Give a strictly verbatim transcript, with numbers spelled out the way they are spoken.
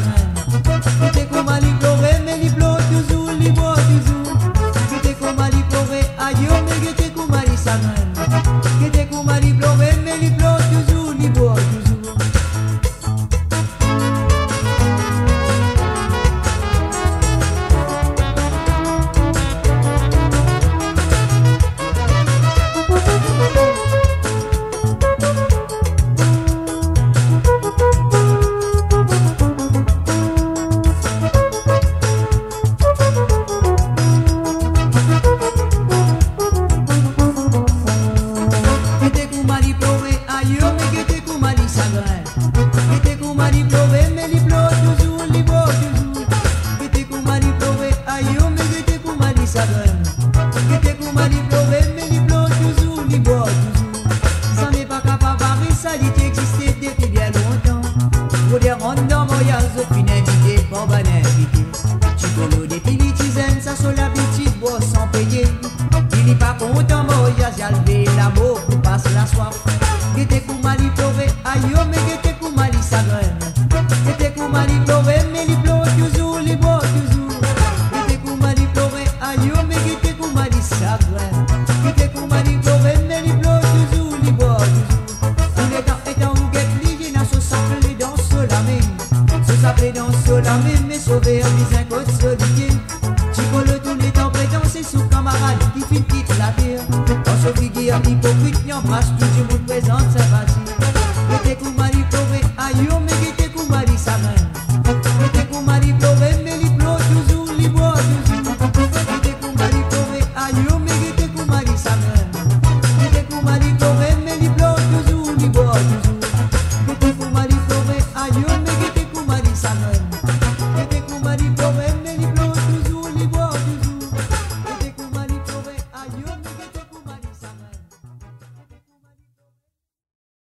reine. Gete comme à l'y pleurer, mais l'y pleure toujours, l'y boit toujours. Gete comme à l'y pleurer, aïe, mais gete comme à l'y sa reine. Gete comme à l'y pleurer, mais l'y pleure toujours, l'y boit toujours. Yo me quedé con Marisa, no, me quedé con Marisa.